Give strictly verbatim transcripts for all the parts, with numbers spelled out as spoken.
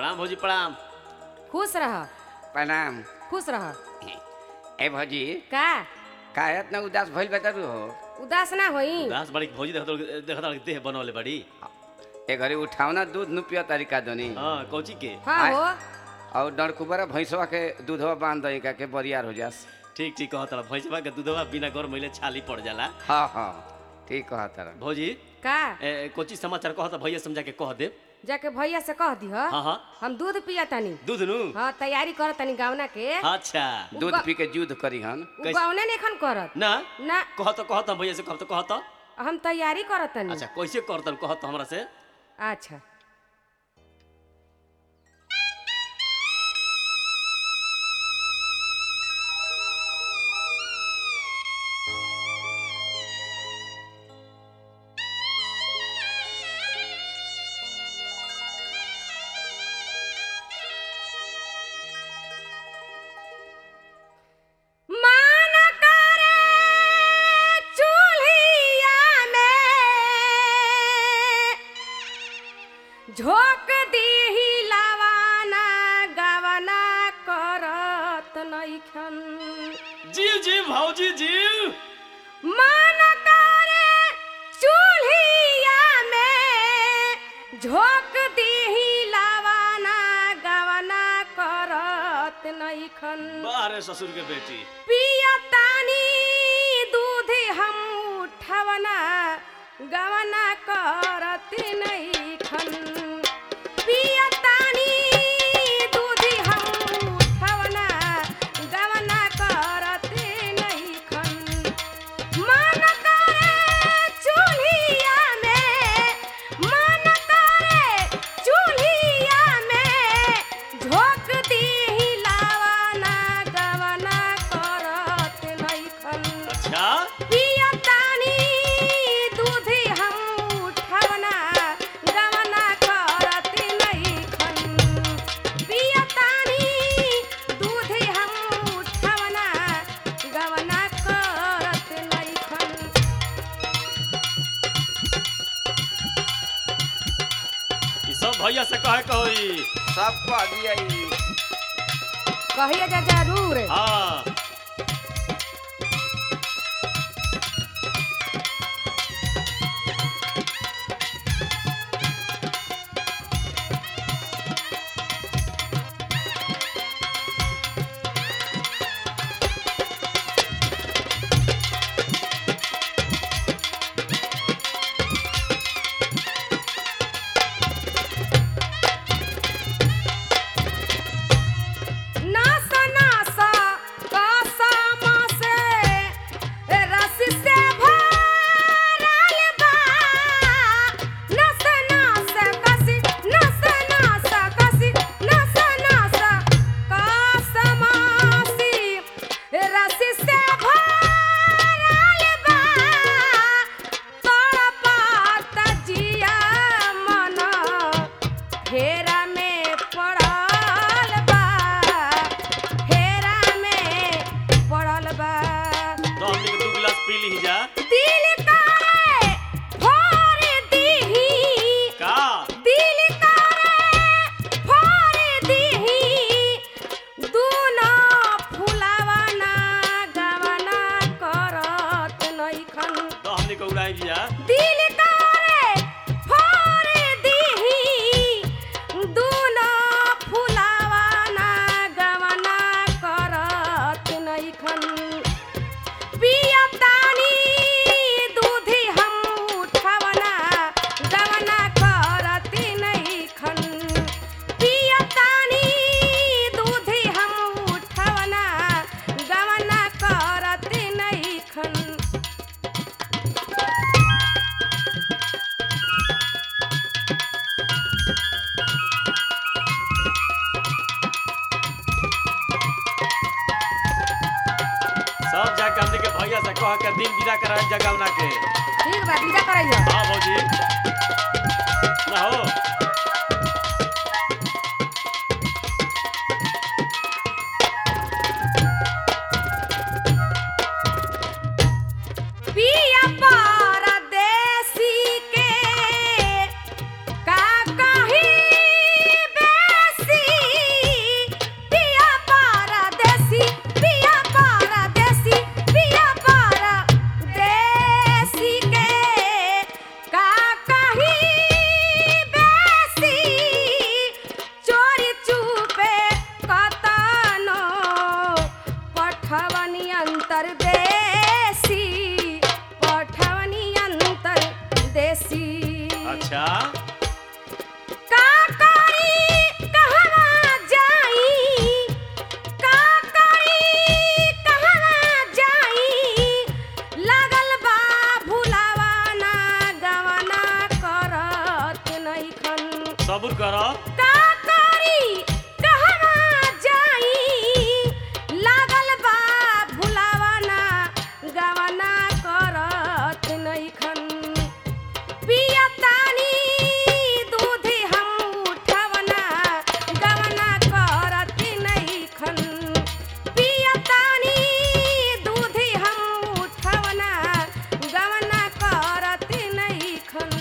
प्रणाम भौजी प्रणाम। खुश रह। प्रणाम। खुश रह। ए भौजी का का इतना उदास भइल बेटारू हो? उदास ना होई। उदास बड़ी भौजी देखत देखत देह बनवले बड़ी। ए घरी उठाओ ना दूध नु पिया तरीका दोनी। हां कोची के? हां हो। और डरकुबरा भैंसवा के दूधवा बांध दई का के बरियार हो जास। ठीक ठीक कहत रहा भैंसवा के दूधवा बिना गौर महिले छाली पड़ जाला। हां हां ठीक कहत रहा। भौजी का ए कोची समाचार कहत भैया समझा के कह दे। जाके भैया से कह दी ह हां हां हम दूध पिया तनी। दूध नु? हां तैयारी कर तनी गावना के। अच्छा दूध पी के युद्ध करी हन। गावने नेखन करत ना ना कहत कहत भैया से कहत कहत। हम तैयारी करत तनी। अच्छा कैसे करतन कहत हमरा से? अच्छा झोंक दीही लावाना गावना करत नइखन। जीव जीव भौजी जीव मन करे चूल्हिया में झोंक दीही लावाना गावना करत नइखन। बारे ससुर के बेटी पिया तानी दूध हम उठवना गवना करत नइखन। पिया तानी दूध हम उठवना गवना करत नइखन। मन करे चूल्हिया में मन करे चूल्हिया में झोंक दीही लावाना गवना करत नइखन। अच्छा पिया तानी दूध हम उठवना गवना करत नइखन। पिया तानी दूध हम उठवना गवना करत नइखन। ई सब भैया से कहे कहोई। सब कह दिया ई। कहिए जा जरूर। हां नासा नासा कसम से रस्सी से भरल बा। नासा नासा कसी नासा नासा कसी नासा नासा कसम सी रस्सी से भरल बा। तड़पात जिया मन फेरा में पड़ल बा। फेरा में पड़ल बा। तो हमनी के दू गिलास पी ली जा। दिल करे भर दीही का दिल करे भर दीही दूनो फुलावना गवना करत नइखन। तो हमनी के उड़ाई जा। दिल करे भर दीही दूनो फुलावना गवना करत नइखन। पिया तानी दूध हम उठवना गवना करत नइखन। पिया तानी दूध हम उठवना गवना करत नइखन। सब जाके हमनी के भैया से कह के दिन विदा कराए जगावना के। ठीक बा विदा करैया। हां भौजी ना हो पिया परदेसी के का कही बेस अच्छा का करी कहवा जाई का करी कहवा जाई लागल बा भुलावा ना गवना करत नइखन सब्र करो का करी कहवा जाई लागल बा भुलावा ना गवना करत नइखन पियतानी दूध हम उठवना गवना करत नइखन पियतानी दूध हम उठवना गवना करत नइखन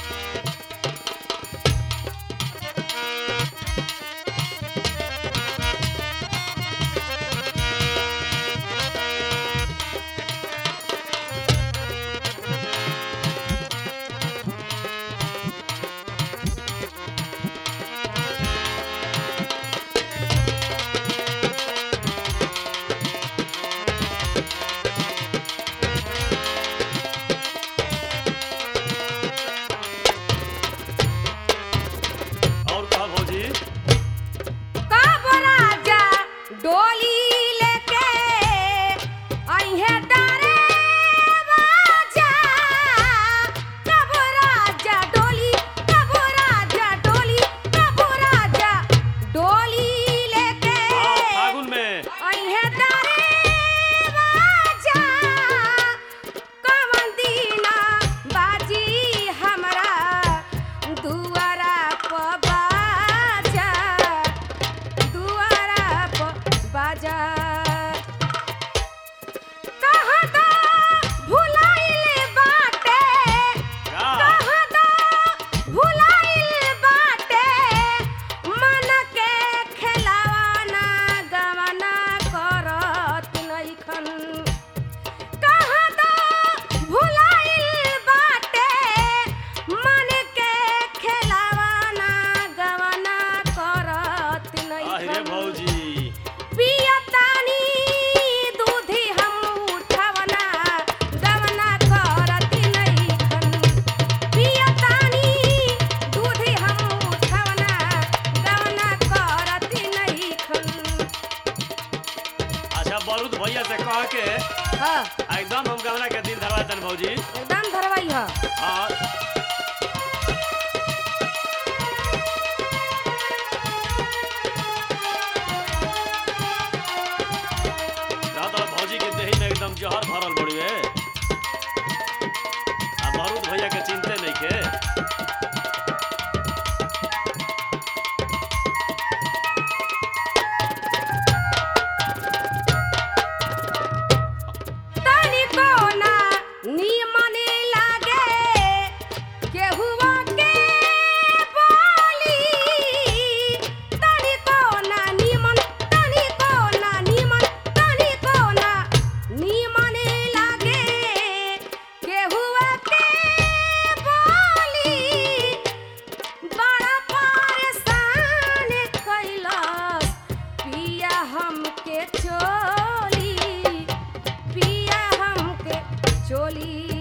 और का भौजी कब राजा डोली लेके अइहे डारे बाजा कब राजा डोली कब राजा डोली कब राजा डोली लेके हाँ फागुन में अइहे डारे बाजा कवन दीना बाजी हमरा दुआरा प बाजा दुआरा प बाजा कहाँ दा भुलाइल बाटे का कहाँ दा भुलाइल बाटे मन के खेलावाना गवना करत नइखन कहाँ दा भुलाइल बाटे मन के खेलावाना गवना करत अरे नइखन भौजी पियतानी दूध हम उठवना गवना करत नइखन पियतानी दूध हम उठवना गवना करत नइखन अच्छा बरूद भैया से कह के हाँ एकदम हम गवना के दिन धरवा तन भौजी एकदम धरवाई ह हाँ दादा भौजी के देही में एकदम जहर भरल बड़ुए आ बरूद भैया के चिंते नहीं के तनिको ना निमन लागे केहुआ के बोली तनिको ना निमन तनिको ना निमन तनिको ना निमन लागे केहुआ के बोली बड़ा परेशान कैलस पिया हमके चोली पिया हमके चोली